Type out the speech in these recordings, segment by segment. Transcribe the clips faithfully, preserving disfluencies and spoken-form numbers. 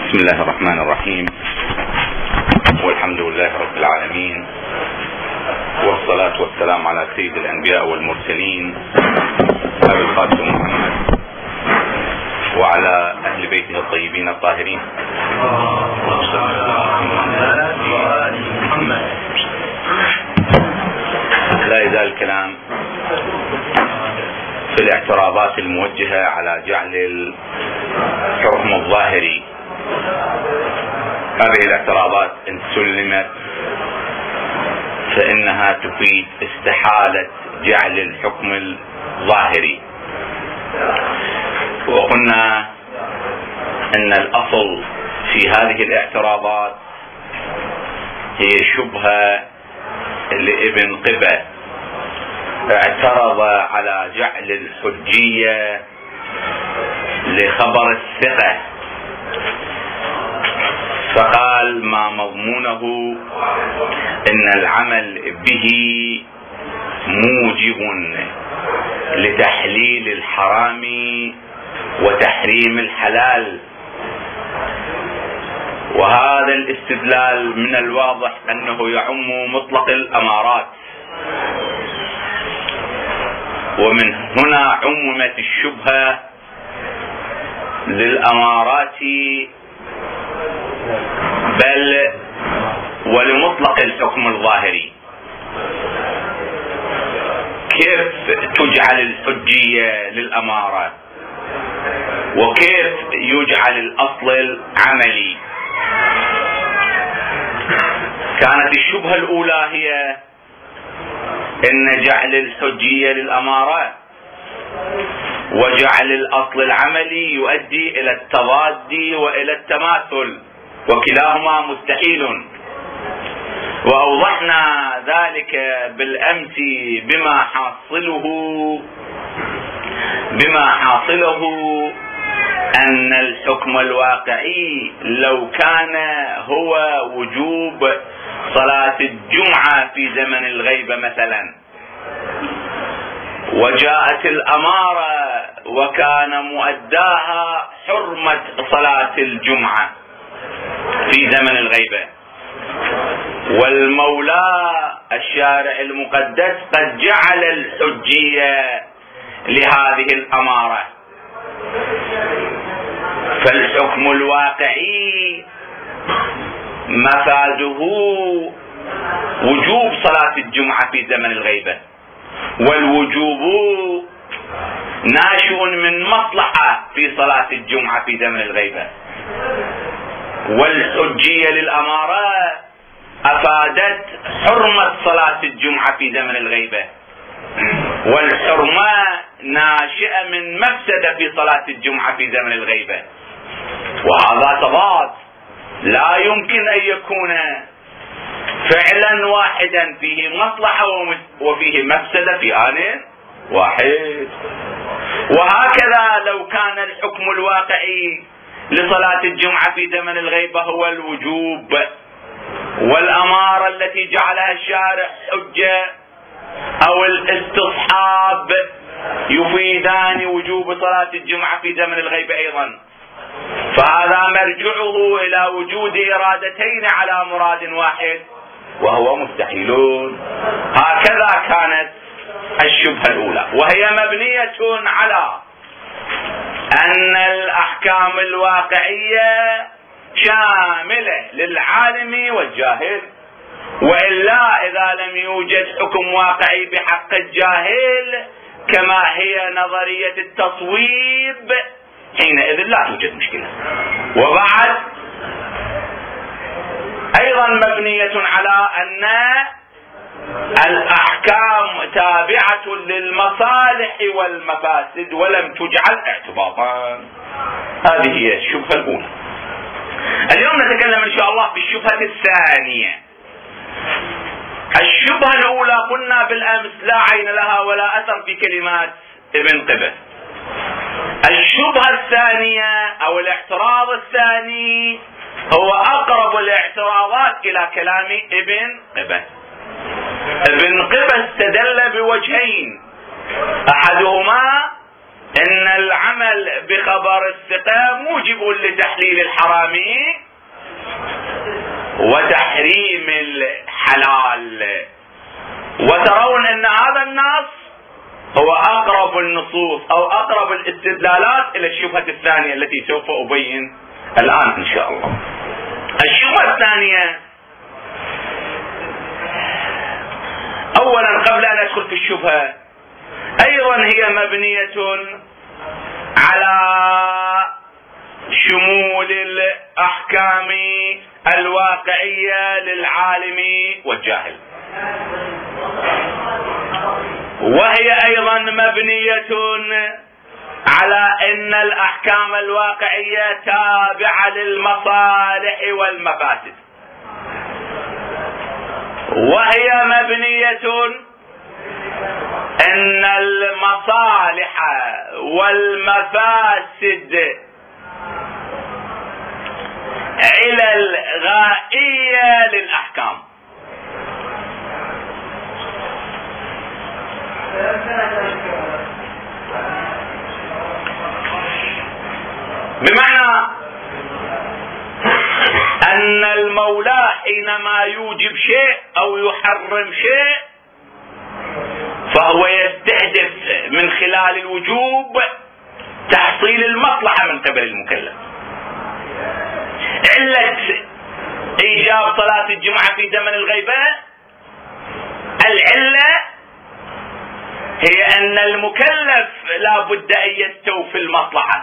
بسم الله الرحمن الرحيم، والحمد لله رب العالمين، والصلاة والسلام على سيد الأنبياء والمرسلين أبي القاسم محمد وعلى أهل بيته الطيبين الطاهرين. لا يزال الكلام في الاعتراضات الموجهة على جعل الحكم الظاهري. هذه الاعتراضات إن سلمت فإنها تفيد استحالة جعل الحكم الظاهري، وقلنا أن الأصل في هذه الاعتراضات هي شبهة لابن قبة، اعترض على جعل الحجية لخبر الثقة، فقال ما مضمونه ان العمل به موجب لتحليل الحرام وتحريم الحلال. وهذا الاستدلال من الواضح انه يعم مطلق الامارات، ومن هنا عممت الشبهة للامارات بل ولمطلق الحكم الظاهري. كيف تجعل الحجية للأمارة وكيف يجعل الأصل العملي؟ كانت الشبهة الأولى هي إن جعل الحجية للأمارة وجعل الأصل العملي يؤدي إلى التضاد وإلى التماثل، وكلاهما مستحيل. وأوضحنا ذلك بالأمس بما حاصله بما حاصله أن الحكم الواقعي لو كان هو وجوب صلاة الجمعة في زمن الغيبة مثلا، وجاءت الأمارة وكان مؤداها حرمة صلاة الجمعة في زمن الغيبة، والمولى الشارع المقدس قد جعل الحجية لهذه الأمارة، فالحكم الواقعي مفاده وجوب صلاة الجمعة في زمن الغيبة، والوجوب ناشئ من مصلحة في صلاة الجمعة في زمن الغيبة، والحجية للأمارة أفادت حرمة صلاة الجمعة في زمن الغيبة، والحرمة ناشئة من مفسدة في صلاة الجمعة في زمن الغيبة، وهذا تضاد لا يمكن أن يكون فعلا واحدا فيه مصلحة وفيه مفسدة في آن واحد. وهكذا لو كان الحكم الواقعي لصلاة الجمعة في زمن الغيبة هو الوجوب، والأمارة التي جعلها الشارع حجة أو الاستصحاب يفيدان وجوب صلاة الجمعة في زمن الغيبة أيضا، فهذا مرجعه إلى وجود إرادتين على مراد واحد، وهو مستحيلون. هكذا كانت الشبهة الأولى، وهي مبنية على أن الأحكام الواقعية شاملة للعالم والجاهل، وإلا إذا لم يوجد حكم واقعي بحق الجاهل كما هي نظرية التصويب حينئذ لا توجد مشكلة. وبعد أيضا مبنية على أن الأحكام تابعة للمصالح والمفاسد ولم تجعل اعتباطا. هذه هي الشبهة الأولى. اليوم نتكلم إن شاء الله بالشبهة الثانية. الشبهة الأولى قلنا بالأمس لا عين لها ولا أثر في كلمات ابن قبة. الشبهة الثانية أو الاعتراض الثاني هو أقرب الاعتراضات إلى كلام ابن قبة. ابن قبة استدل بوجهين، أحدهما ان العمل بخبر الثقة موجب لتحليل الحرام وتحريم الحلال، وترون ان هذا النص هو اقرب النصوص او اقرب الاستدلالات الى الشبهة الثانية التي سوف ابين الان ان شاء الله. الشبهة الثانية، اولا قبل ان ادخل في الشبهة، ايضا هي مبنية على شمول الاحكام الواقعية للعالم والجاهل، وهي ايضا مبنية على ان الاحكام الواقعية تابعة للمصالح والمفاسد، وهي مبنية ان المصالح والمفاسد علل غائية للاحكام. بمعنى ان المولى حينما يوجب شيء او يحرم شيء فهو يستهدف من خلال الوجوب تحصيل المصلحة من قبل المكلف. علة ايجاب صلاة الجمعة في زمن الغيبة، العلة هي ان المكلف لا بد ان يستوفي المصلحة،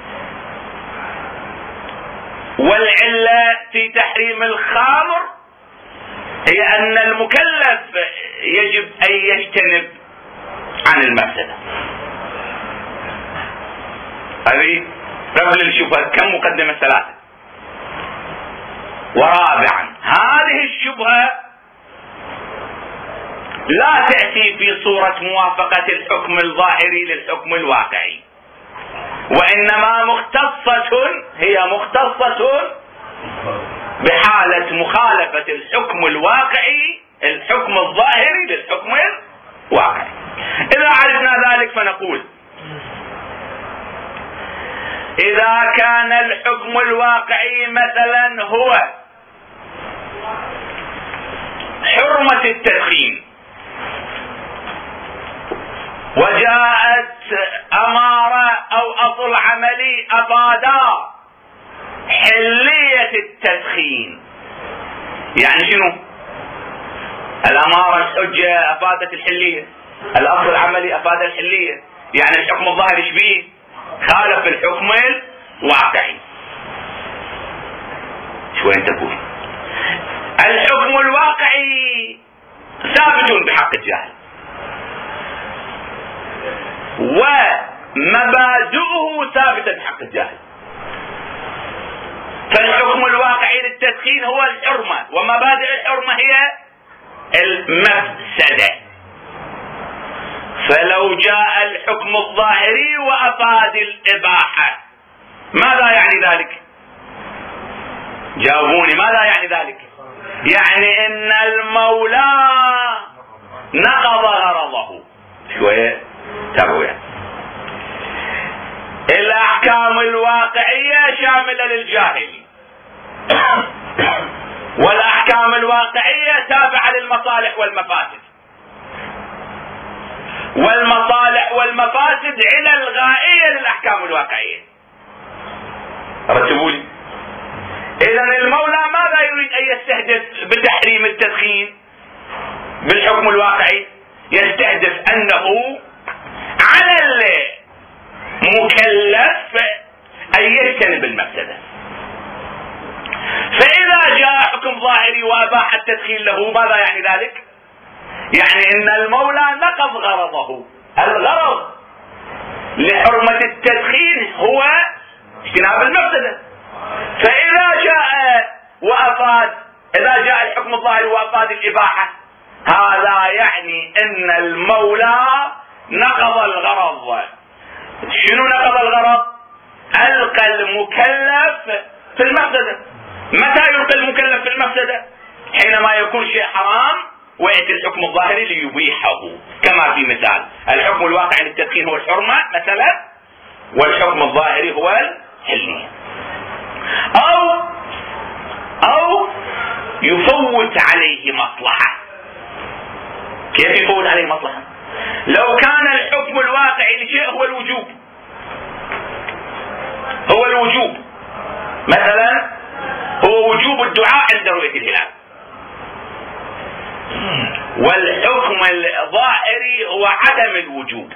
والعلة في تحريم الخمر هي ان المكلف يجب ان يجتنب عن المفسدة. هذه قبل الشبهة كم مقدمة؟ ثلاثة. ورابعا، هذه الشبهة لا تأتي في صورة موافقة الحكم الظاهري للحكم الواقعي، وإنما مختصة، هي مختصة بحالة مخالفة الحكم الواقعي الحكم الظاهري للحكم الواقعي. إذا عرفنا ذلك فنقول إذا كان الحكم الواقعي مثلا هو حرمة التدخين، وجاءت أمارة أو أصل عملي أفادا حلية التدخين، يعني شنو؟ الأمارة الحجة أفادت الحلية، الأصل العملي أفاد الحلية، يعني الحكم الظاهري شبيه خالف الحكم الواقعي. شو انت تقول؟ الحكم الواقعي ثابت بحق الجاهل، ومبادئه ثابتة بحق الجاهل. فالحكم الواقعي للتدخين هو الحرمة، ومبادئ الحرمة هي المفسدة. فلو جاء الحكم الظاهري وأفاد الإباحة ماذا يعني ذلك؟ جاوبوني، ماذا يعني ذلك؟ يعني ان المولى نقض غرضه. شوية تابعوا. يعني الاحكام الواقعية شاملة للجاهل، والاحكام الواقعية تابعة للمصالح والمفاسد، والمصالح والمفاسد علل غائية للاحكام الواقعية. رتبوا لي. اذا المولى ماذا يريد ان يستهدف بتحريم التدخين بالحكم الواقعي؟ يستهدف انه على المكلف ان يجتنب المفسدة. فاذا جاء حكم ظاهري واباح التدخين له ماذا يعني ذلك؟ يعني ان المولى نقض غرضه. الغرض لحرمة التدخين هو اجتناب المفسدة. فاذا جاء وافاد، اذا جاء الحكم الظاهري وافاد الاباحة، هذا يعني ان المولى نقض الغرض. شنو نقض الغرض؟ القى المكلف في المفسدة. متى يلقى المكلف في المفسدة؟ حينما يكون شيء حرام ويأتي الحكم الظاهري ليبيحه، كما في مثال الحكم الواقعي للتدخين هو الحرمة مثلا، والحكم الظاهري هو الحلية. أو أو يفوت عليه مصلحة. كيف يفوت عليه مصلحة؟ لو كان الحكم الواقعي لشيء هو الوجوب، هو الوجوب مثلا هو وجوب الدعاء عند رؤية الهلال، والحكم الظاهري هو عدم الوجوب.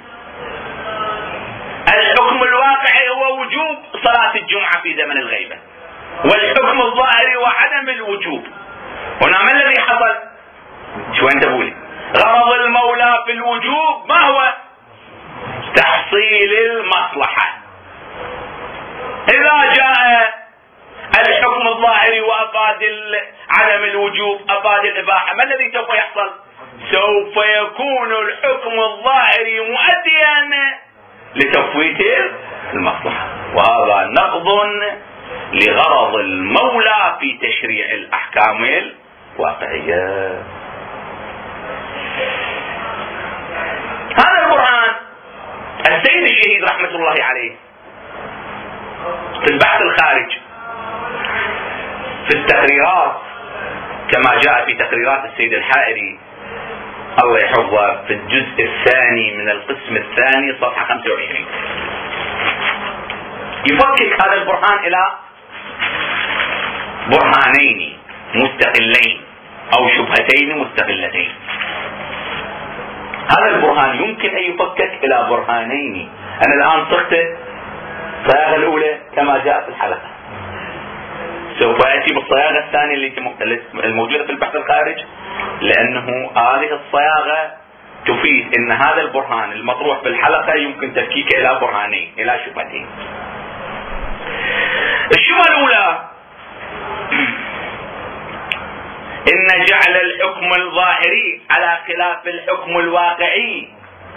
الحكم الواقعي هو وجوب صلاة الجمعة في زمن الغيبة، والحكم الظاهري هو عدم الوجوب. هنا ما الذي حصل؟ شو انت بقولي؟ غرض المولى في الوجوب ما هو؟ تحصيل المصلحة. إذا جاء الحكم الظاهري وأفاد عدم الوجوب، أفاد الإباحة، ما الذي سوف يحصل؟ سوف يكون الحكم الظاهري مؤديا لتفويت المصلحة، وهذا نقض لغرض المولى في تشريع الأحكام الواقعية. هذا القرآن السيد الشهيد رحمة الله عليه في البحث الخارج في التقريرات، كما جاء في تقريرات السيد الحائري الله يحفظه في الجزء الثاني من القسم الثاني صفحة خمسة وعشرين، يفكك هذا البرهان إلى برهانين مستقلين أو شبهتين مستقلتين. هذا البرهان يمكن أن يفكك إلى برهانين. أنا الآن صغت الصياغة الأولى كما جاء في الحلقة، سوف أتي بالصياغة الثانية اللي الموجودة في البحث الخارج، لأنه هذه الصياغة تفيد أن هذا البرهان المطروح في الحلقة يمكن تفكيكه إلى برهانين، إلى شبهتين. الشبهة الأولى إن جعل الحكم الظاهري على خلاف الحكم الواقعي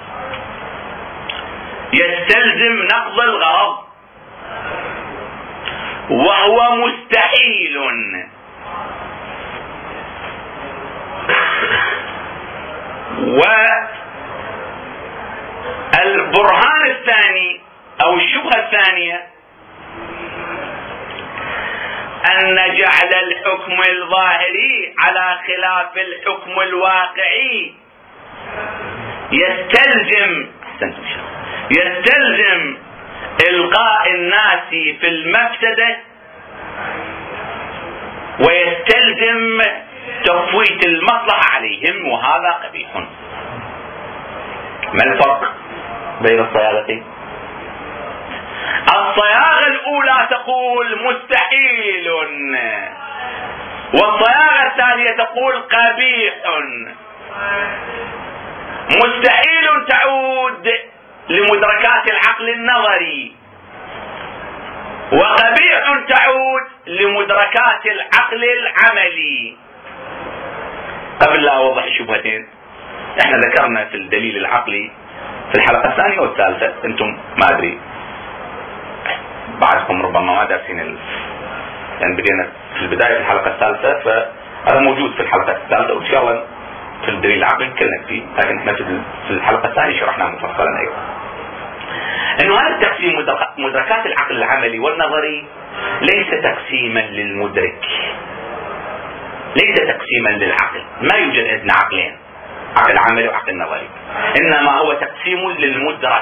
يستلزم نقض الغرض، وهو مستحيل. والبرهان الثاني أو الشبهة الثانية أن جعل الحكم الظاهري على خلاف الحكم الواقعي يستلزم يستلزم إلقاء الناس في المفسدة، ويستلزم تفويت المصلحة عليهم، وهذا قبيح. ما الفرق بين الصياغتين؟ الصياغة الأولى تقول مستحيل، والصياغة الثانية تقول قبيح. مستحيل تعود لمدركات العقل النظري، وقبيح تعود لمدركات العقل العملي. قبل لا أوضح الشبهتين، احنا ذكرنا في الدليل العقلي في الحلقة الثانية والثالثة، انتم ما ادري بعضكم ربما ما دارسين ال... يعني بدينا في البداية في الحلقة الثالثة، فهذا موجود في الحلقة الثالثة، وإن شاء الله في الدليل العقلي نتكلم فيه، لكن احنا في الحلقة الثانية شرحناه مفصلا أيضا. انه هذا التقسيم مدركات العقل العملي والنظري ليس تقسيما للمدرك، ليس تقسيما للعقل، ما يوجد عندنا عقلين، عقل عملي وعقل نظري، انما هو تقسيم للمدرك.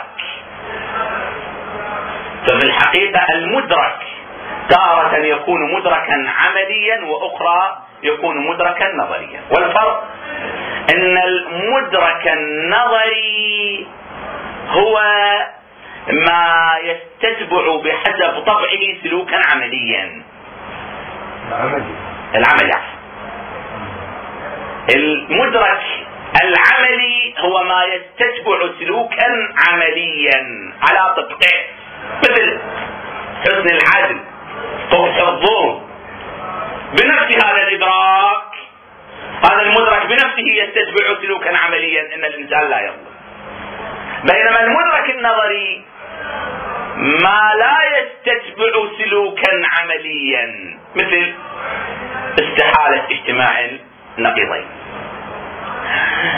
ففي الحقيقة المدرك تارة يكون مدركا عمليا، واخرى يكون مدركا نظريا. والفرق ان المدرك النظري هو ما يستتبع بحسب طبعه سلوكا عمليا. العملي العملي المدرك العملي هو ما يستتبع سلوكا عمليا على طبقه، مثل حسن العدل، قبح الظلم. بنفس هذا الإدراك، هذا المدرك بنفسه يستتبع سلوكا عمليا، ان الانسان لا يظلم. بينما المدرك النظري ما لا يستتبع سلوكا عمليا، مثل استحالة اجتماع النقيضين.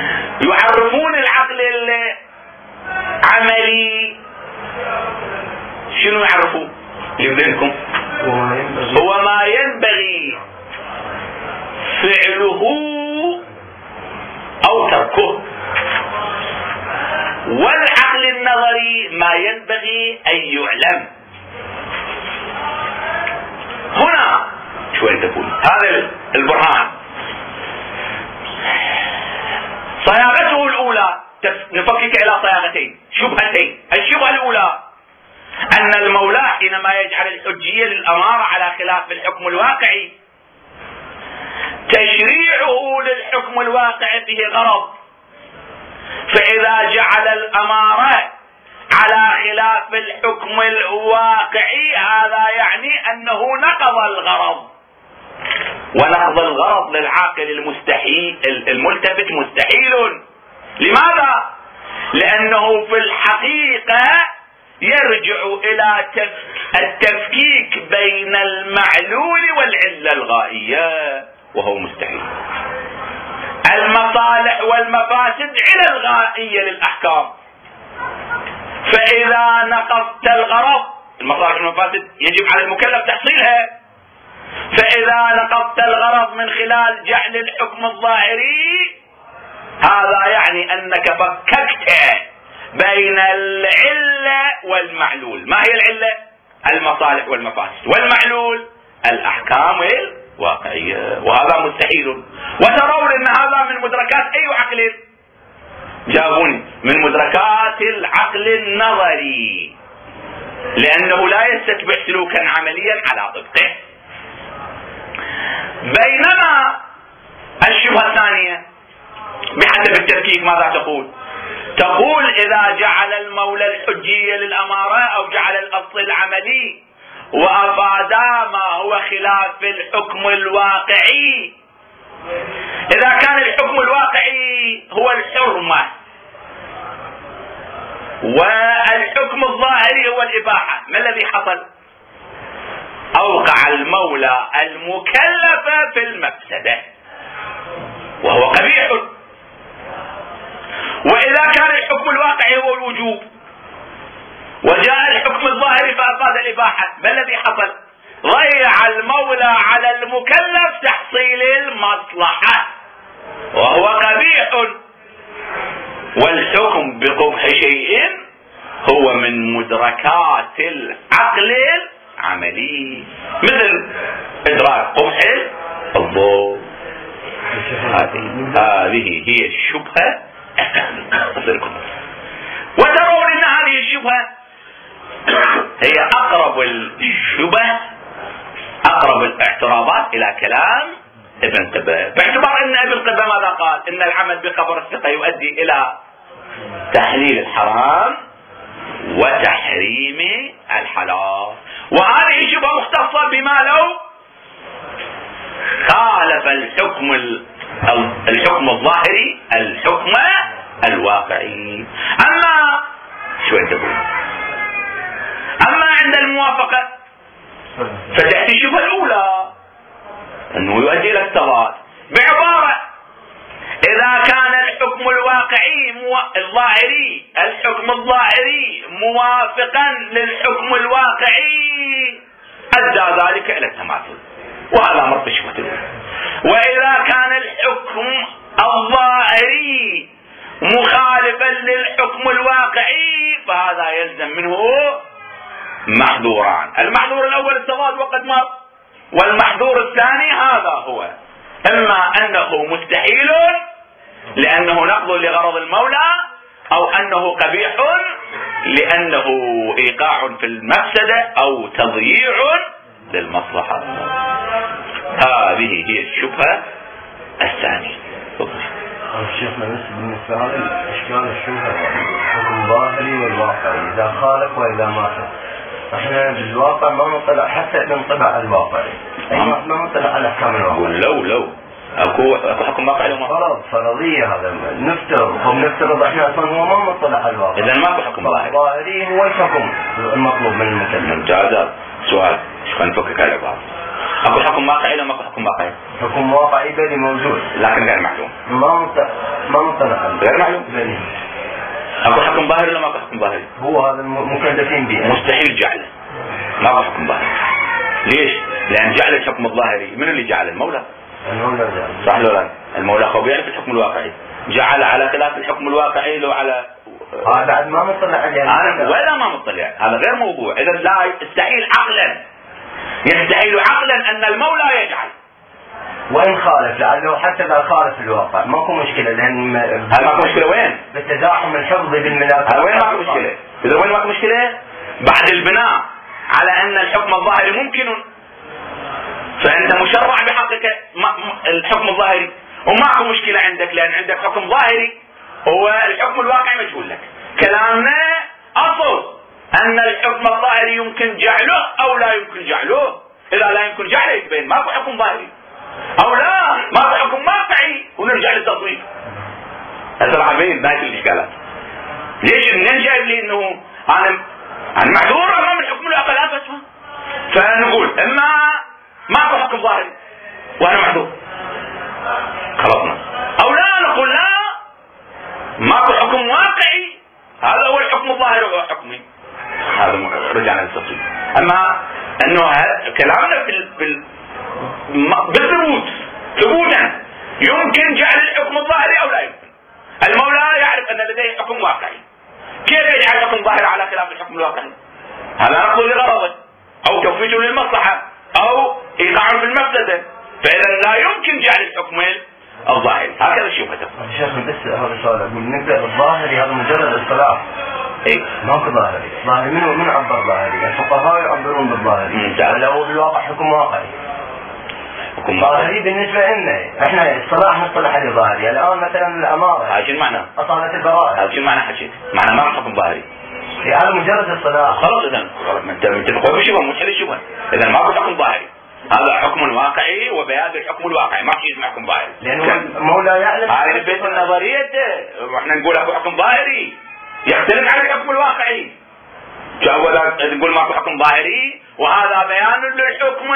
يعرفون العقل العملي شنو يعرفوا لذهنكم؟ هو ما ينبغي فعله أو تركه. والعقل النظري ما ينبغي أن يعلم. هنا شوي تقول هذا البرهان صياغته الأولى نفكك إلى صياغتين شبهتين. الشبهة الأولى أن المولى حينما يجعل الحجية للأمارة على خلاف الحكم الواقعي تشريعه للحكم الواقعي فيه غرض، فإذا جعل الأمارة على خلاف الحكم الواقعي هذا يعني أنه نقض الغرض، ونقض الغرض للعاقل المستحيل الملتفت مستحيل. لماذا؟ لأنه في الحقيقة يرجع إلى التفكيك بين المعلول والعلة الغائية، وهو مستحيل. المصالح والمفاسد علة الغائية للأحكام، فإذا نقضت الغرض المصالح والمفاسد يجب على المكلف تحصيلها، فإذا نقضت الغرض من خلال جعل الحكم الظاهري هذا يعني أنك فككت بين العلة والمعلول. ما هي العلة؟ المصالح والمفاسد، والمعلول الأحكام الواقعية، وهذا مستحيل. وترون أن هذا من مدركات أي عقل؟ جاوبوني. من مدركات العقل النظري، لأنه لا يستتبع سلوكا عمليا على طبقه. بينما الشبهة الثانية بحسب التفكيك ماذا تقول؟ تقول إذا جعل المولى الحجية للأمارة أو جعل الأصل العملي وأفادا ما هو خلاف الحكم الواقعي، إذا كان الحكم الواقعي هو الحرمة والحكم الظاهري هو الإباحة، ما الذي حصل؟ أوقع المولى المكلف في المفسدة وهو قبيح. وإذا كان الحكم الواقعي هو الوجوب وجاء الحكم الظاهري فأفاد الإباحة، ما الذي حصل؟ ضيع المولى على المكلف تحصيل المصلحة وهو قبيح. والحكم بقبح شيء هو من مدركات العقل العملي، مثل إدراك قبح الضوء. هذه هي الشبهة. وترون أن هذه الشبهة هي أقرب الشبه أقرب الاعتراضات إلى كلام ابن قبة، باعتبار أن ابن قبة ماذا قال؟ إن العمل بخبر الثقة يؤدي إلى تحليل الحرام وتحريم الحلال، وهذه شبهة مختصة بما لو خالف الحكم الحكم الظاهري الحكم الواقعي. أما شو تقول؟ أما عند الموافقة فتأتي الشبهة الأولى أنه يؤدي إلى التضاد، بعبارة إذا كان الحكم الواقعي مو... الظاهري الحكم الظاهري موافقا للحكم الواقعي أدى ذلك إلى التماثل، وهذا مرض الشبهة الأولى. وإذا كان الحكم الظاهري مخالفا للحكم الواقعي فهذا يلزم منه محظوران، المحظور الأول التضاد وقد مر، والمحظور الثاني هذا هو إما أنه مستحيل لأنه نقض لغرض المولى، أو أنه قبيح لأنه إيقاع في المفسدة أو تضييع للمصلحة. هذه هي الشبهة الثانية. شيخنا بالنسبة لهذا إشكال الشبهة الحكم الظاهري والواقعي إذا خالف وإذا ما خالف، احنا بالواقع ما نطلع حتى ننطبع الواقعي، ما نطلع على احكام الواقع. لو لو اكو اكو حكم واقعي وما فرض فرضيه هذا نفترض هم نفترض احنا اصلا هو ما نطلع على الواقع، اذا ماكو حكم ظاهري. الظاهري هو الحكم المطلوب من المكلف. ممتاز. سؤال شو نفكك على بعض؟ اكو حكم واقعي ولا ماكو حكم واقعي؟ حكم واقعي بلي موجود لكن غير معلوم. ما مط... ما مطلع غير معلوم. بلي اكو حكم ظاهري ولا ماكو حكم ظاهري؟ هو هذا المكلفين به مستحيل جعله، ماكو حكم ظاهري. ليش؟ لان جعل الحكم الظاهري من اللي جعل؟ المولى. المولى جعل. صح لو لا؟ المولى هو بيعرف الحكم الواقعي، جعل على خلاف الحكم الواقعي لو على هذا بعد ما مطلع عليه انا ولا ما مطلع، هذا غير موضوع. اذا لا يستحيل عقلا، يستحيل عقلا ان المولى يجعل، وان خالف لعله حتى اذا خالف الواقع ماكو مشكله، لان هل ماكو مشكله وين؟ بالتزاحم الحفظي بالملاك. هل وين ماكو مشكله؟ اذا وين ماكو مشكله؟ بعد البناء على ان الحكم الظاهري ممكن، فانت مشرع بحقك الحكم الظاهري وماكو مشكله عندك، لان عندك حكم ظاهري هو الحكم الواقعي مجهول لك. كلامنا اصل ان الحكم الظاهري يمكن جعله او لا يمكن جعله. اذا لا يمكن جعله يبين ماكو حكم ظاهري، او لا ماكو حكم واقعي ونرجع للتصوير. هذا عارفين نهايه الاشكالات. ليش منين جايب لي انه انا انا معذور امام الحكم الواقعي لا فتوى؟ فنقول اما ماكو حكم ظاهري وانا معذور خلصنا، او لا نقول لا ماكو حكم واقعي هذا هو الحكم الظاهري وهو حكمي. هذا رجعنا للتفصيل. اما انه كلامنا في في بالثبوت ثبوتا يمكن جعل الحكم الظاهري او لا يمكن. المولى يعرف ان لديه حكم واقعي، كيف يجعل الحكم الظاهري على خلاف الحكم الواقعي؟ هذا نقض لغرضه او توفيج للمصلحه او ايقاع في المفسده، فاذا لا يمكن جعل الحكم الظاهري. هكذا شبهته. شيخ بس هذا سؤال اقول نبدا بالظاهري، هذا مجرد اصطلاح. اي ماكو ظاهري، ظاهري منو من عبر ظاهري؟ الفقهاء يعبرون بالظاهري ولا هو بالواقع حكم واقعي؟ حكم ظاهري بالنسبه لنا احنا اصطلاح نصطلح عليه ظاهري. الان مثلا الاماره هذا شو المعنى؟ اصاله البراءه، هذا شو المعنى حكيت؟ معنى ما حكم ظاهري. هذا مجرد اصطلاح. خلاص اذا انت تقول شبه مش حل شبه، اذا ماكو حكم ظاهري، هذا حكم واقعي وبيان الحكم الواقعي، ما في اسمه حكم ظاهري. لانه المولى يعلم هاي البيت النظريه واحنا نقول اكو حكم ظاهري يختلف عن الحكم الواقعي. نقول ماكو حكم ظاهري وهذا بيان للحكم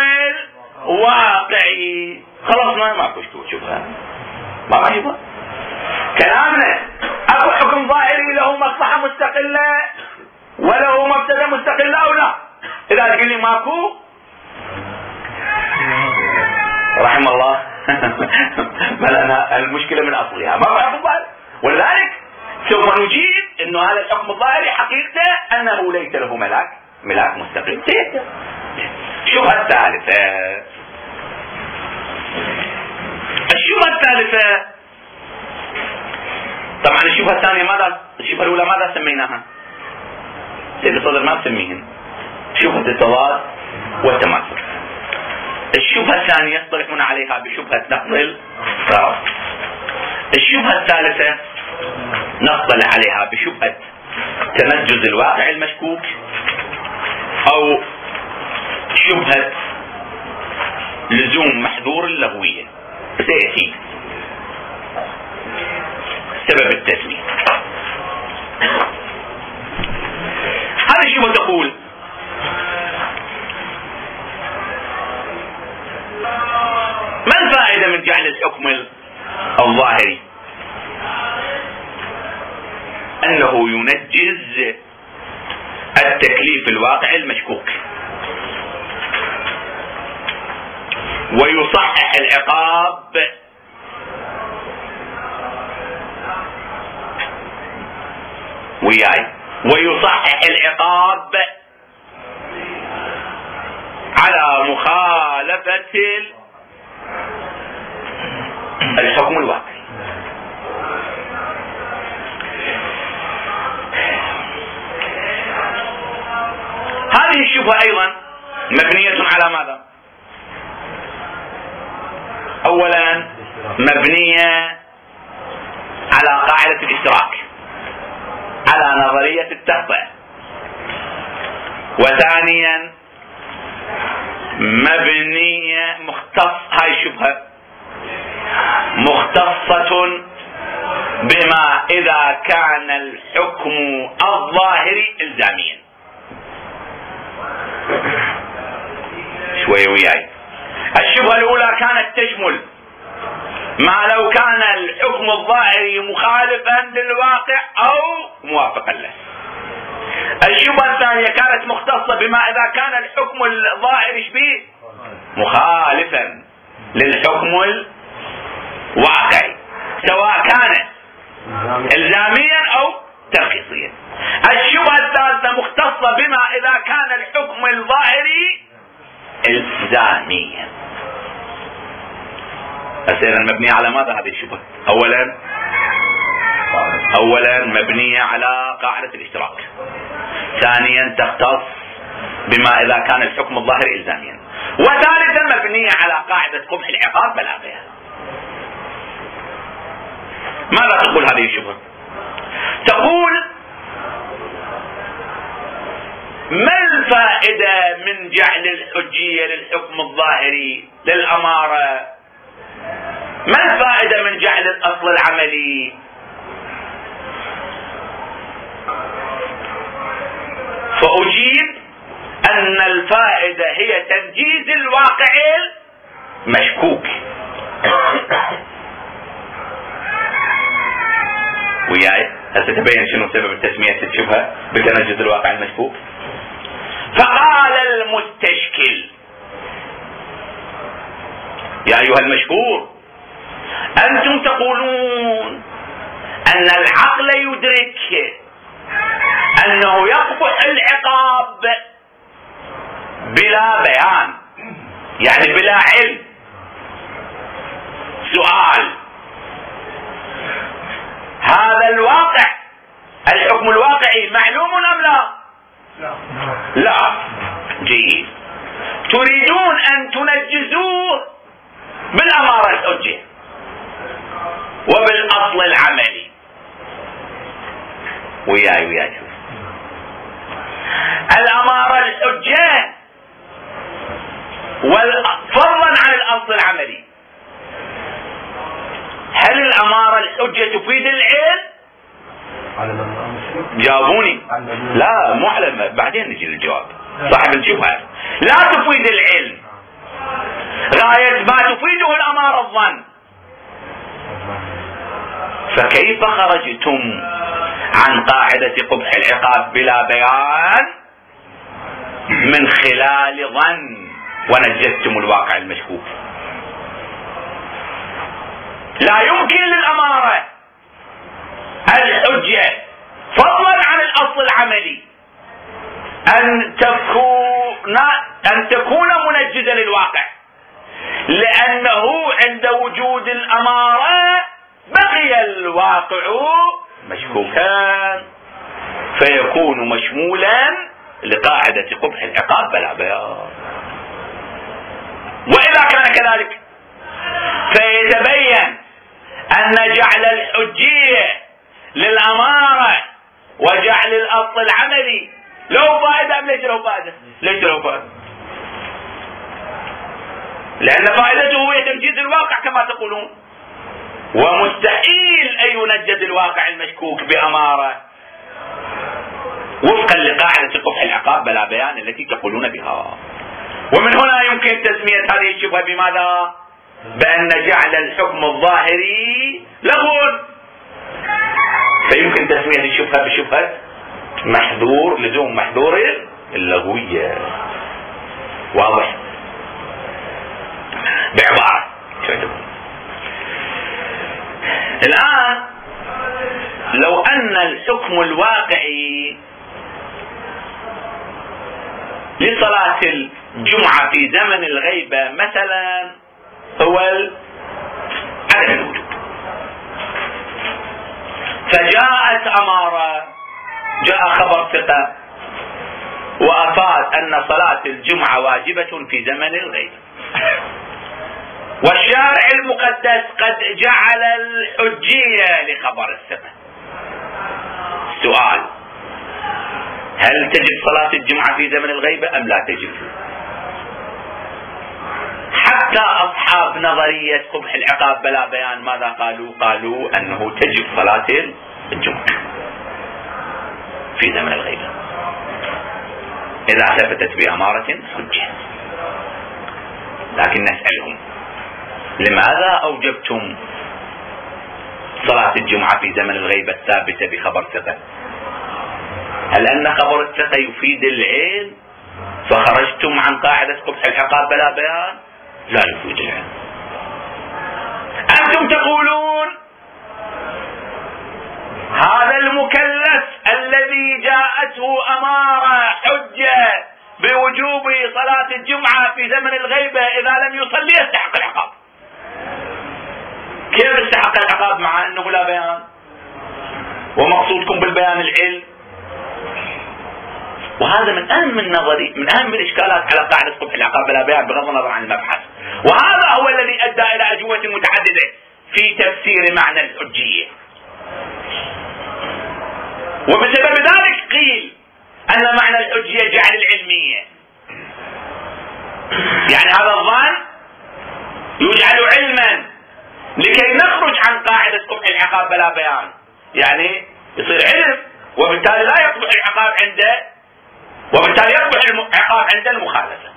الواقعي، خلاص ما ماكو شبهه، ما في شبهه. كلامنا اكو حكم ظاهري له مصلحه مستقله وله مفسده مستقله او لا. اذا تقول لي ماكو رحم الله بل انا المشكله من اصلها ما في حكم ظاهري. ولذلك سوف نجيب انه هذا الحكم الظاهري حقيقته انه ليس له ملاك ملاك مستقل. الشبهه الثالثه، الشبهه الثالثه طبعا الشبهه الثانيه ماذا؟ الشبهه الاولى ماذا سميناها؟ سيد الصدر ما تسميهن شبهه التضاد والتماثل. الشبهه الثانيه يصطلحون عليها بشبهه نقض الغرض. الشبهه الثالثه نصطلح عليها بشبهه تنجز الواقع المشكوك او شبهه لزوم محذور اللغويه. سيأتي سبب التسمية. هذه الشبهة تقول ما الفائدة من جعل الحكم الظاهري؟ انه ينجز التكليف الواقعي المشكوك ويصحح العقاب وياي ويصحح العقاب على مخالفة الحكم الواقعي. هذه الشبهة ايضا مبنية على ماذا؟ اولا مبنية على قاعدة الاشتراك، على نظرية التخطئة. وثانيا مبنية مختص، هاي الشبهة مختصة بما اذا كان الحكم الظاهري الزاميا. شوية وياي. الشبهة الاولى كانت تشمل ما لو كان الحكم الظاهري مخالفا للواقع أو موافقا له. الشبهة الثانية كانت مختصة بما إذا كان الحكم الظاهري شبيه مخالفا للحكم الواقعي سواء كان إلزاميا أو ترخيصيا. الشبهة الثالثة مختصة بما إذا كان الحكم الظاهري إلزاميا. أسئلة مبنية على ماذا هذه الشبهة؟ أولا أولا مبنية على قاعدة الاشتراك. ثانيا تختص بما إذا كان الحكم الظاهري إلزاميا. وثالثا مبنية على قاعدة قبح العقاب بلا غير. ماذا تقول هذه الشبهة؟ تقول ما الفائدة من جعل الحجية للحكم الظاهري للأمارة؟ ما الفائدة من جعل الأصل العملي؟ فأجيب أن الفائدة هي تنجيز الواقع المشكوك. وياي هسه تبين شنو سبب تسمية الشبهة بتنجز الواقع المشكوك. فقال المستشكل يا أيها المشهور أنتم تقولون أن العقل يدرك أنه يقبح العقاب بلا بيان، يعني بلا علم. سؤال: هذا الواقع الحكم الواقعي معلوم أم لا؟ لا. جيد. تريدون أن تنجزوه بالأمارة الحجة وبالأصل العملي. وياي وياي شوف الأمارة الحجة فضلا عن الأصل العملي. هل الأمارة الحجة تفيد العلم؟ جاوبوني. لا مو على بعدين نجي للجواب. صاحب الشبهة لا تفيد العلم، غاية ما تفيده الأمارة الظن. فكيف خرجتم عن قاعدة قبح العقاب بلا بيان من خلال ظن ونجزتم الواقع المشكوك؟ لا يمكن للأمارة الحجة فضلا عن الأصل العملي أن تكون أن تكون منجزة للواقع، لأنه عند وجود الأمارة بقي الواقع مشكوكا فيكون مشمولا لقاعدة قبح العقاب بلا بيان. وإذا كان كذلك فيتبين أن جعل الحجية للأمارة وجعل الأصل العملي له فائدة أم ليس له فائدة؟ ليس له فائدة، لأن فائدته هي تنجيز الواقع كما تقولون، ومستحيل أن ينجز الواقع المشكوك بأمارة وفقا لقاعدة قبح العقاب بلا بيان التي تقولون بها. ومن هنا يمكن تسمية هذه الشبهة بماذا؟ بأن جعل الحكم الظاهري لغو، فيمكن تسمية الشبهة بشبهة محذور لزوم محذور اللغوية. واضح؟ بعبارة الآن لو أن الحكم الواقعي لصلاة الجمعة في زمن الغيبة مثلا هو عدم الوجوب، فجاءت أمارة، جاء خبر ثقة وأفاد أن صلاة الجمعة واجبة في زمن الغيبة، والشارع المقدس قد جعل الحجية لخبر الثقة. سؤال: هل تجب صلاة الجمعة في زمن الغيبة أم لا تجب؟ حتى أصحاب نظرية قبح العقاب بلا بيان ماذا قالوا؟ قالوا أنه تجب صلاة الجمعة في زمن الغيبة إذا ثبتت بأمارة حجة. لكن نسألهم: لماذا أوجبتم صلاة الجمعة في زمن الغيبة الثابتة بخبر ثقة؟ هل أن خبر الثقة يفيد العلم فخرجتم عن قاعدة قبح العقاب بلا بيان؟ لا يفيد العلم. أنتم تقولون هذا المكلف الذي جاءته أمارة حجة بوجوب صلاة الجمعة في زمن الغيبة إذا لم يصلي يستحق العقاب. كيف يستحق العقاب مع أنه لا بيان ومقصودكم بالبيان العلم؟ وهذا من أهم النظري من أهم الإشكالات على قاعدة قبح العقاب بلا بيان بغض النظر عن المبحث. وهذا هو الذي أدى إلى أجوبة متعددة في تفسير معنى الحجية. وبسبب ذلك قيل أن معنى الحجية جعل العلمية، يعني هذا الظن يجعل علما لكي نخرج عن قاعدة قبح العقاب بلا بيان، يعني يصير علم وبالتالي لا يقبح العقاب عنده، وبالتالي يقبح العقاب عند المخالفة.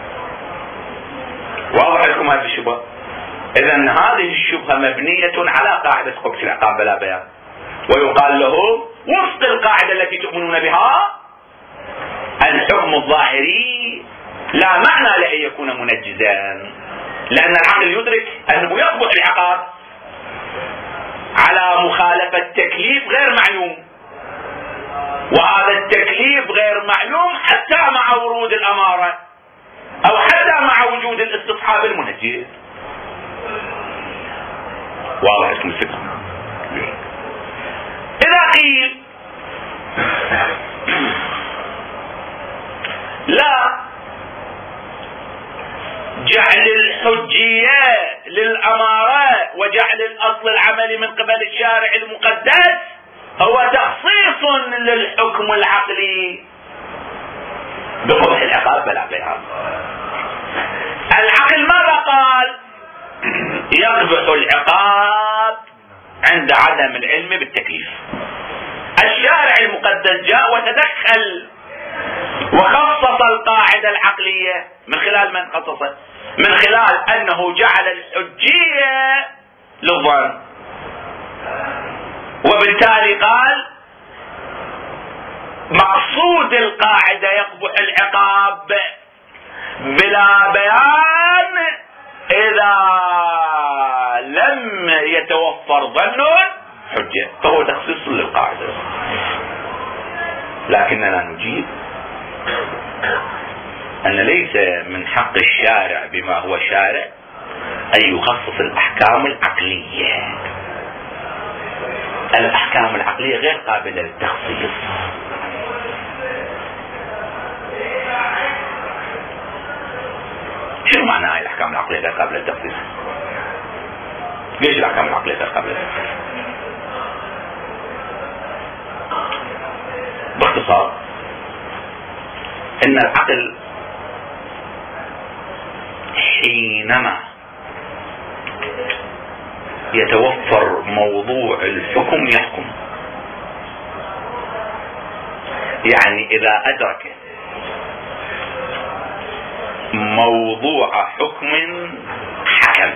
واضح لكم هذه الشبهة؟ إذن هذه الشبهة مبنية على قاعدة قبح العقاب بلا بيان، ويقال له وفق القاعدة التي تؤمنون بها الحكم الظاهري لا معنى لأن يكون منجزا، لأن العقل يدرك أنه يقبح العقاب على مخالفة تكليف غير معلوم، وهذا التكليف غير معلوم حتى مع ورود الأمارة أو حتى مع وجود الاستصحاب المنجز. واضح لكم الفكرة؟ إذا قيل لا، جعل الحجية للأمارة وجعل الأصل العملي من قبل الشارع المقدس هو تخصيص للحكم العقلي بقبح العقاب بلا بيان. العقل ماذا قال؟ يقبح العقاب عند عدم العلم بالتكليف. الشارع المقدس جاء وتدخل وخصص القاعدة العقلية من خلال من خصصه؟ من خلال أنه جعل الحجية للظن، وبالتالي قال مقصود القاعدة يقبح العقاب بلا بيان إذا لم يتوفر ظن حجة، فهو تخصيص للقاعدة. لكننا نجيب أن ليس من حق الشارع بما هو شارع أن يخصص الأحكام العقلية. الأحكام العقلية غير قابلة للتخصيص. شنو معنى هاي الأحكام العقلية غير قابلة للتخصيص؟ ليش الأحكام العقلية غير قابلة للتخصيص؟ باختصار إن العقل حينما يتوفر موضوع الحكم يحكم، يعني إذا أدرك موضوع حكم حكم.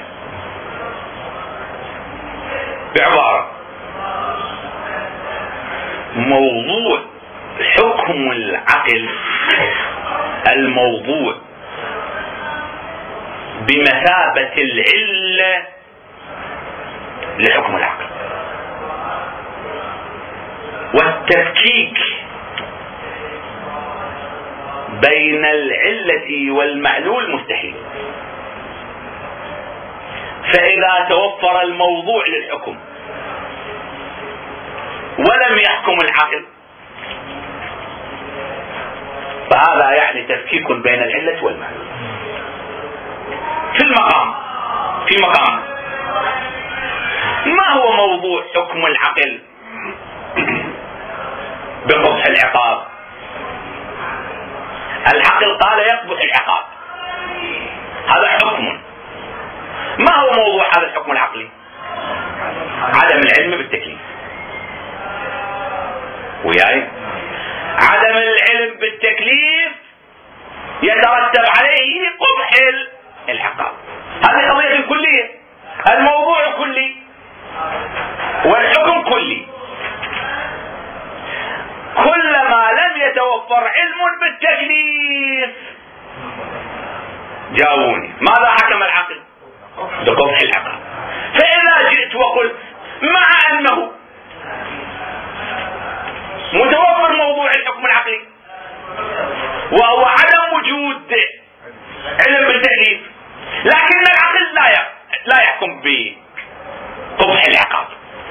بعبارة موضوع حكم العقل الموضوع بمثابة العلة لحكم العقل، والتفكيك بين العلة والمعلول مستحيل. فإذا توفر الموضوع للحكم ولم يحكم العقل فهذا يعني تفكيك بين العلة والمعلول. في المقام في مقام ما هو موضوع حكم العقل بقبح العقاب؟ العقل قال يقبح العقاب، هذا حكم. ما هو موضوع هذا الحكم العقلي؟ عدم العلم بالتكليف. وياي عدم العلم بالتكليف يترتب عليه قبح العقاب. هذه قضية كلية، الموضوع كلي انتبهوني، ماذا حكم العقل؟ بقبح العقاب. فإذا جئت وقلت مع أنه متوفر موضوع الحكم العقلي وهو عدم وجود علم بالتأليف، لكن العقل لا لا يحكم بقبح العقاب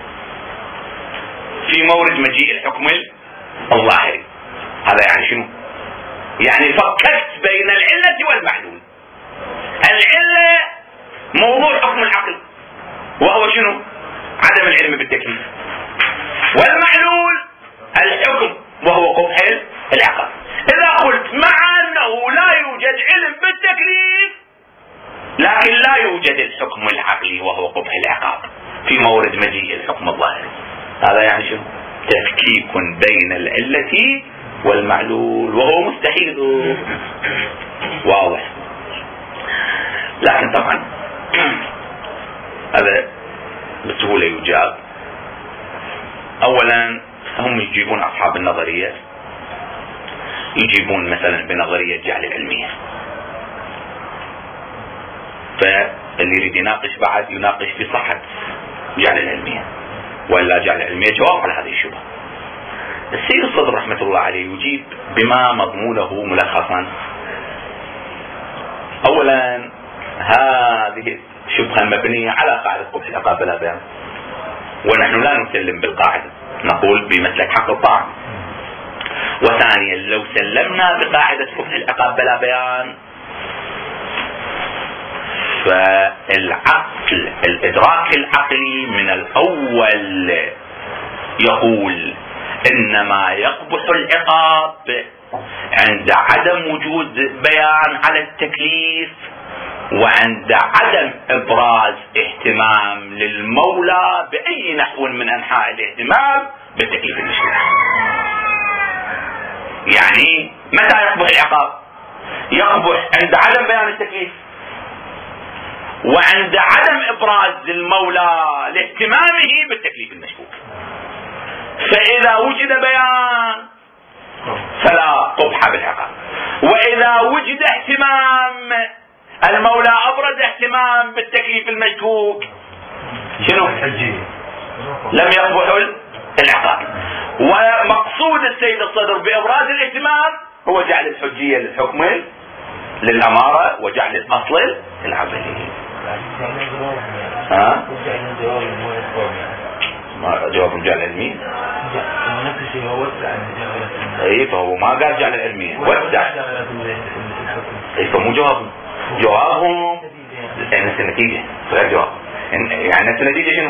في مورد مجيء الحكم الظاهري. هذا يعني شنو؟ يعني فككت بين العلة والمعلول. العلة موضوع حكم العقل وهو شنو؟ عدم العلم بالتكليف، والمعلول الحكم وهو قبح العقاب. إذا قلت مع أنه لا يوجد علم بالتكليف لكن لا يوجد الحكم العقلي وهو قبح العقاب في مورد مجيء الحكم الظاهري، هذا يعني شنو؟ تفكيك بين العلة والمعلول، وهو مستحيل واضح. لكن طبعا هذا بسهولة يجاب. اولا هم يجيبون اصحاب النظرية يجيبون مثلا بنظرية جعل العلمية، فاللي يريد يناقش بعد يناقش في صحة جعل العلمية، ولا جعل العلمية جواب على هذه الشبهة. السيد الصدر رحمة الله عليه يجيب بما مضمونه ملخصا. اولا هذه شبهة مبنية على قاعدة قبح العقاب بلا بيان، ونحن لا نسلم بالقاعدة، نقول بمسلك حق الطعن. وثانيا لو سلمنا بقاعدة قبح العقاب بلا بيان فالعقل الادراك العقلي من الاول يقول انما يقبح العقاب عند عدم وجود بيان على التكليف وعند عدم ابراز اهتمام للمولى باي نحو من انحاء الاهتمام بالتكليف المشروع. يعني متى يقبح العقاب؟ يقبح عند عدم بيان التكليف وعند عدم ابراز المولى لاهتمامه بالتكليف المشكوك. فاذا وجد بيان فلا قبح بالعقاب، واذا وجد اهتمام المولى ابرز اهتمام بالتكليف المشكوك شنو؟ لم يقبح العقاب. ومقصود السيد الصدر بابراز الاهتمام هو جعل الحجية للحكم للامارة وجعل الاصل العملي. ها؟ ما جواب جعل العلمي؟ اي فهو ما قال جعل العلمية وسع. اي فمو جواب جوابهم نفس النتيجة غير جواب. يعني نفس النتيجة شنو؟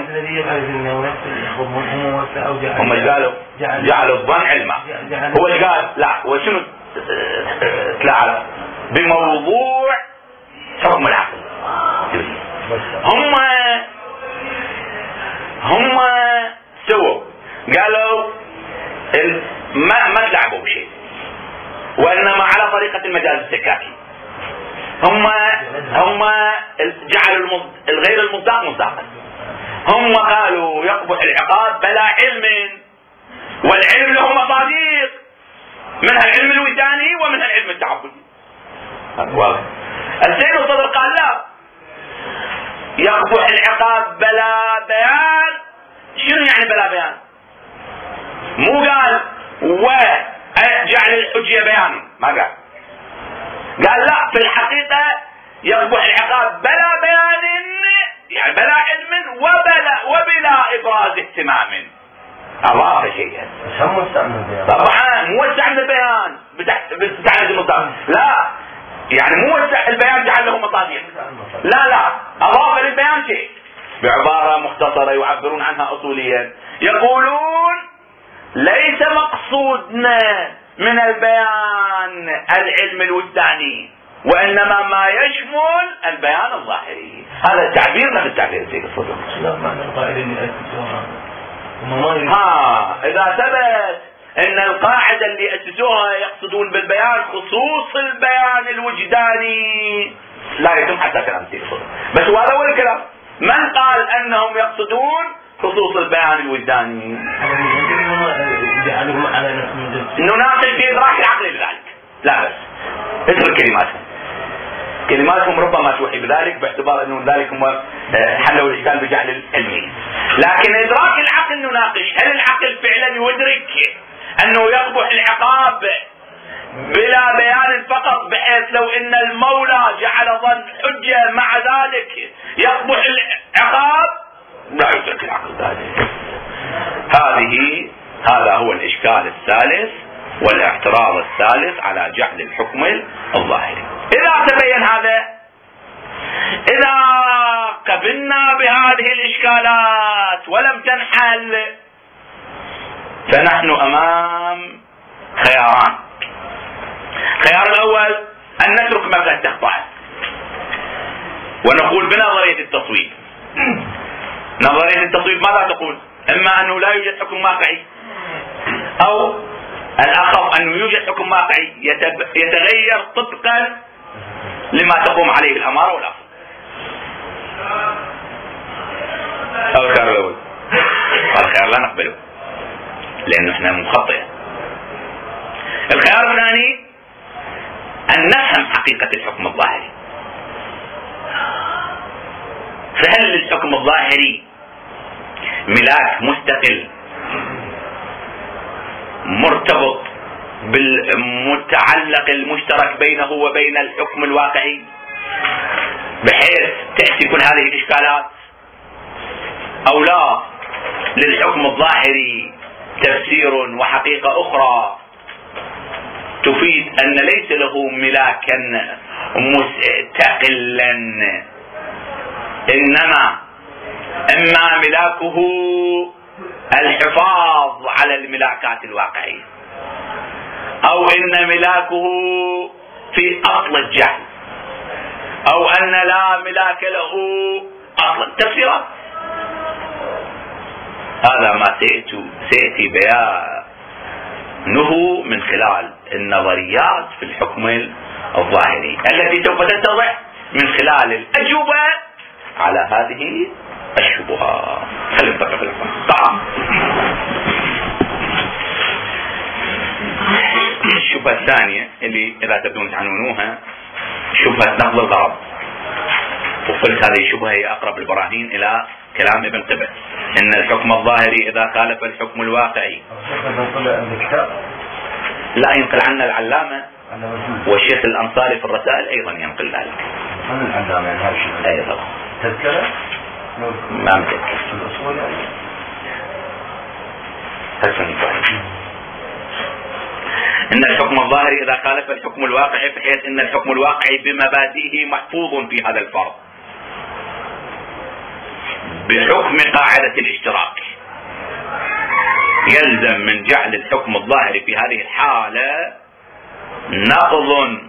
هم اللي قالوا جعلوا الظن علما. هو اللي قال لا وشنو تلاعب بموضوع حكم العقل. هم هم سووا قالوا ما ما تلعبوا بشيء وانما على طريقة المجاز السكاكي. هم هم جعلوا الغير المصداق مصداقا. هم قالوا يقبح العقاب بلا علم، والعلم له مصادق منها العلم الوجداني ومنها العلم التعبدي. واضح. السيد الصدر قال لا يقبح العقاب بلا بيان. شنو يعني بلا بيان؟ مو قال وجعل الحجية بيان، ما قال. قال لا في الحقيقة يقبح العقاب بلا بيان، يعني بلا علم وبلا وبلا ابراز اهتمام. اضاف شيئا طبعا مو وسع البيان بتستعمل المصدر، لا يعني مو وسع البيان جعل له مصادر، لا لا اضاف للبيان شيء بعبارة مختصرة يعبرون عنها اصوليا. يقولون ليس مقصودنا من البيان العلم الوجداني وانما ما يشمل البيان الظاهري. هذا التعبير نفس التعبير السيد الصدر. ها اذا ثبت ان القاعدة اللي اسسوها يقصدون بالبيان خصوص البيان الوجداني لا يتم حتى كلام السيد الصدر. بس هذا هو الكلام. من قال انهم يقصدون خصوص البيان الوجداني؟ نناقش في ادراك العقل لذلك. لا بس اترك كلماتهم. كلماتهم ربما توحي بذلك، باعتبار أنه ذلك هم حلوا الإشكال بجعل العلمي. لكن إدراك العقل نناقش، هل العقل فعلا يدرك أنه يقبح العقاب بلا بيان فقط، بحيث لو ان المولى جعل ظن حجة مع ذلك يقبح العقاب؟ لا يدرك العقل ذلك. هذه هذا هو الاشكال الثالث والاعتراض الثالث على جعل الحكم الظاهري. اذا تبين هذا، اذا قبلنا بهذه الاشكالات ولم تنحل، فنحن امام خياران. الخيار الاول ان نترك مبدأ التخطئ ونقول بنظرية التصويب. نظرية التصويب ماذا تقول؟ اما انه لا يوجد حكم واقعي، او الاخر انه يوجد حكم واقعي يتغير طبقا لما تقوم عليه الامارة والاصل. هذا الخيار الاول. هذا الخيار لا نقبله لانه احنا مخطئ. الخيار الثاني أن نفهم حقيقة الحكم الظاهري. فهل الحكم الظاهري ملاك مستقل مرتبط بالمتعلق المشترك بينه وبين الحكم الواقعي بحيث تأتي كل هذه الإشكالات، أو لا للحكم الظاهري تفسير وحقيقة أخرى تفيد أن ليس له ملاكا مستقلا، إنما إما ملاكه الحفاظ على الملاكات الواقعية، أو إن ملاكه في أصل الجهل، أو أن لا ملاك له أصلا. تفسيرات هذا ما سيأتي, سيأتي بيانه من خلال النظريات في الحكم الظاهري التي سوف تتضح من خلال الأجوبة على هذه الشبهات. خلينا نبقى في الحكم. طبعا الشبهة الثانية اللي إذا تبدون تعنونوها شبهة نقض الغرض، وقلت هذه الشبهة هي أقرب البراهين إلى كلام ابن قبة، إن الحكم الظاهري إذا خالف الحكم الواقعي. لا ينقل عنا العلامة والشيخ الأنصاري في الرسائل أيضا ينقل ذلك. من العلامة يعني هذا الشيء؟ أيضا تذكره؟ ما متذكر. في الأصول يعني؟ إن الحكم الظاهري إذا خالف الحكم الواقعي بحيث إن الحكم الواقعي بمبادئه محفوظ في هذا الفرض بحكم قاعدة الاشتراك، يلزم من جعل الحكم الظاهري في هذه الحالة نقض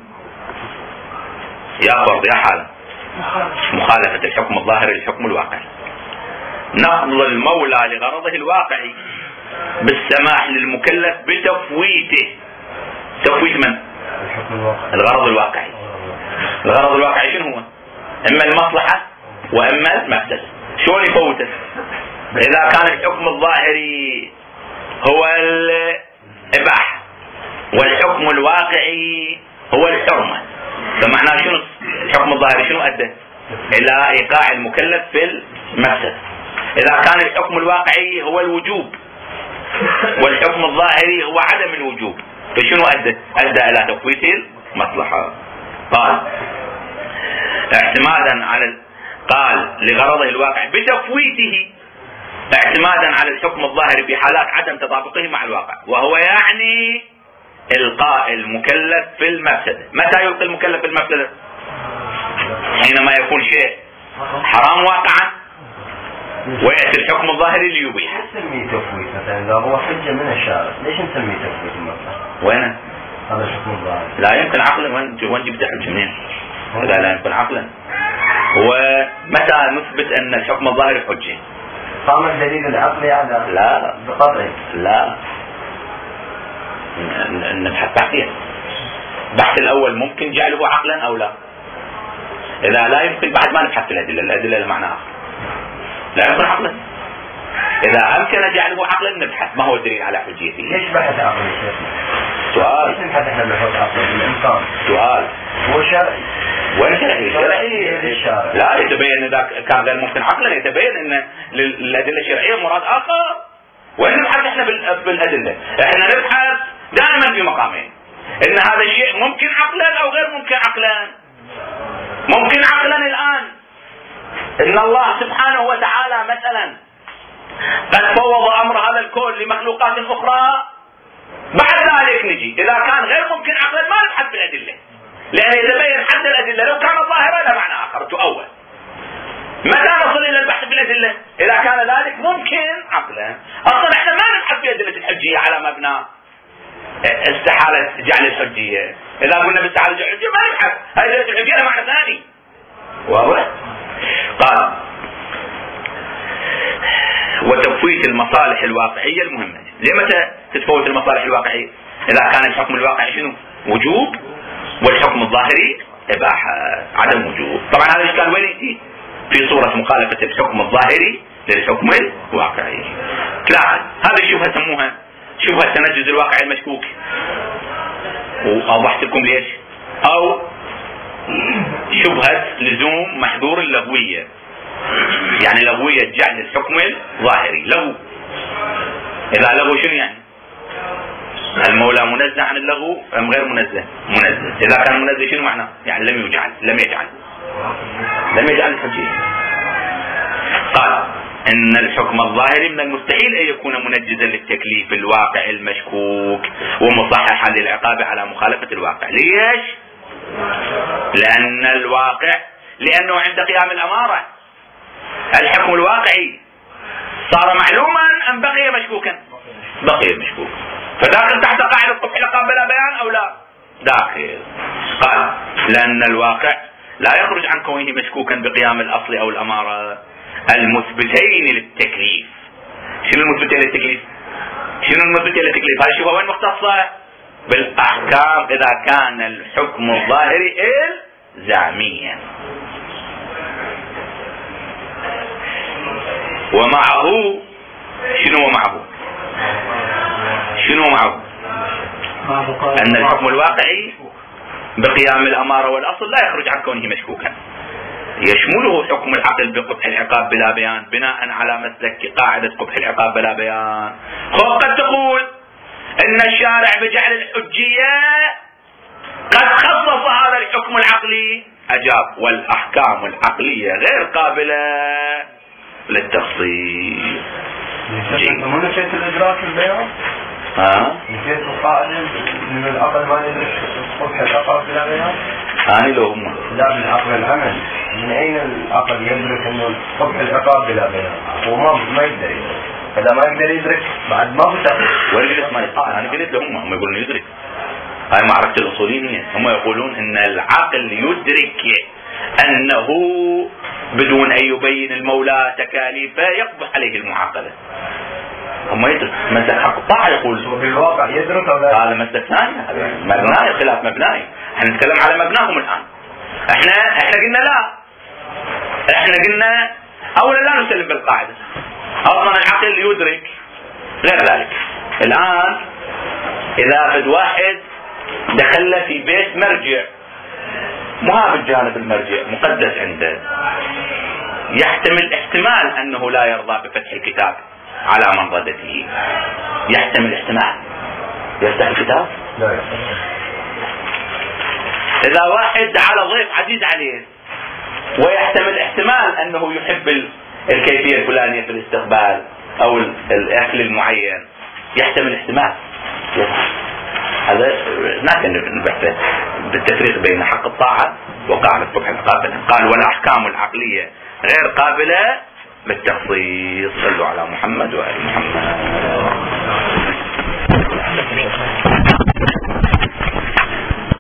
يا فرض يا حالة مخالفة الحكم الظاهري للحكم الواقعي، نقض المولى لغرضه الواقعي بالسماح للمكلف بتفويته. تفويت من؟ الغرض الواقعي. الغرض الواقعي شنو هو؟ اما المصلحة واما المفسدة. شلون يفوته؟ اذا كان الحكم الظاهري هو الاباحة والحكم الواقعي هو الحرمة، فمعناه شنو الحكم الظاهري شنو ادى؟ الى ايقاع المكلف في المفسدة. اذا كان الحكم الواقعي هو الوجوب والحكم الظاهري هو عدم الوجوب، فشنو ادى؟ ادى الى تفويت المصلحة. قال اعتمادا على قال لغرضه الواقع بتفويته اعتمادا على الحكم الظاهري في حالات عدم تطابقه مع الواقع، وهو يعني القاء المكلف في المفسدة. متى يلقي المكلف في المفسدة؟ حينما يكون شيء حرام واقعا ويأتي الحكم الظاهري ليبيحه. نسميه تفويت مثلا اذا هو حجة من الشارع، ليش نسميه تفويت المصلحة؟ وين هذا الحكم الظاهري؟ لا يمكن عقلا. وين وين جبت حجة منين؟ لا لا يمكن عقلا. ومتى نثبت ان الحكم الظاهري حجة؟ قام الدليل العقلي على لا بقطعه. لا نبحث بعدين. البحث الاول ممكن جعله عقلا او لا. اذا لا يمكن بعد ما نبحث في الادله، الادله لمعنى اخر. لا يمكن عقلا. اذا امكن جعله عقلا نبحث ما هو الدليل على حجيته. ليش بحث عقلي شيخ؟ سؤال. ليش نبحث احنا بحث عقلي بالامكان؟ سؤال. هو شرعي. وين شرعية؟ لا يتبين إذا كان غير ممكن عقلا، يتبين أن الأدلة الشرعية مراد آخر. وين نبحث إحنا بالأدلة؟ إحنا نبحث دائما في مقامين، إن هذا الشيء ممكن عقلا أو غير ممكن عقلا. ممكن عقلا الآن إن الله سبحانه وتعالى مثلا قد فوض أمر هذا الكون لمخلوقات أخرى، بعد ذلك نجي إذا كان غير ممكن عقلا ما نبحث بالأدلة، لأن يتبين حد الأدلة لو كان ظاهرا لا معنى آخر تؤول. متى نصل إلى البحث بالأدلة؟ إذا كان ذلك ممكن عقلا. أصلا احنا ما نبحث بأدلة الحجية على مبنى استحالة جعل الحجية. إذا قلنا باستحالة جعل الحجية ما نبحث، هذه أدلة الحجية لها معنى ثاني. واضح؟ قال وتفويت المصالح الواقعية المهمة. لمتى تتفوت المصالح الواقعية؟ إذا كان الحكم الواقعي شنو؟ وجوب، والحكم الظاهري إباحة، عدم وجوب. طبعا هذا الإشكال وين يأتي؟ في صورة مخالفة الحكم الظاهري للحكم الواقعي. تلاحظ هذه الشبهة سموها شبهة تنجز الواقع المشكوك، وأوضحت لكم ليش. أو شبهة لزوم محظور اللغوية، يعني لغوية جعل الحكم الظاهري لغو. إذا لغو شنو يعني؟ المولى منزه عن اللغو أم غير منزه؟ منزه. إذا كان منزه شنو معناه؟ يعني لم يجعل لم يجعل لم يجعل الحجية. قال إن الحكم الظاهري من المستحيل أن يكون منجزا للتكليف الواقع المشكوك ومصححا للعقاب على مخالفة الواقع. ليش؟ لأن الواقع لأنه عند قيام الأمارة الحكم الواقعي صار معلوما أم بقي مشكوكا؟ بقي مشكوك. فداخل تحت قاعدة قبح العقاب بلا بيان أو لا؟ داخل. قال لأن الواقع لا يخرج عن كونه مشكوكا بقيام الأصل أو الأمارة المثبتين للتكليف. شنو المثبتين للتكليف؟ شنو المثبتين للتكليف؟ هذه الشبهة وين مختصة؟ بالأحكام إذا كان الحكم الظاهري إلزاميا. ومعه شنو ومعه؟ شنو معه؟ أن الحكم الواقعي بقيام الأمارة والأصل لا يخرج عن كونه مشكوكا، يشمله حكم العقل بقبح العقاب بلا بيان بناء على مسلك قاعدة قبح العقاب بلا بيان. قد تقول إن الشارع بجعل الحجية قد خصص هذا الحكم العقلي. أجاب والأحكام العقلية غير قابلة للتخصيص. مو نسيت الإدراك البيان؟ ها؟ نسيت القاعدة من العقل ما يدرك قبح العقاب بلا بيان؟ هاي لو هم لا بالعقل العمل. من أين العقل يدرك إنه قبح العقاب بلا بيان؟ هو ما ما يقدر يدرك. إذا ما يقدر يدرك بعد ما بتخصص. وين قلت ما يدرك؟ أنا قلت لهم هم يقولون يدرك. هاي معركة الأصوليين هي. هم يقولون إن العقل يدرك أنه بدون أن يبين المولى تكاليفه يقبح عليه المعاقلة. هم يدرك مسلك حق الطاعة. يقول بالواقع يدرك أو لا؟ هذا مسلك ثاني، مبناي خلاف مبناي. احنا نتكلم على مبناهم الآن. احنا احنا قلنا لا، احنا قلنا أولا لا نسلم بالقاعدة. أصلا العقل يدرك غير ذلك. الآن إذا فد واحد دخل في بيت مرجع مهاب الجانب المرجع مقدس عنده، يحتمل احتمال أنه لا يرضى بفتح الكتاب على منضدته. يحتمل احتمال يفتح الكتاب؟ لا يحتمل. إذا واحد على ضيف عزيز عليه ويحتمل احتمال أنه يحب الكيفية الفلانية في الاستقبال أو الأكل المعين، يحتمل احتمال. هذا ما كان نبحث بالتفريق بين حق الطاعة وقاعدة قبح العقاب. قال والأحكام العقلية غير قابلة بالتخصيص. صلوا على محمد وآل محمد.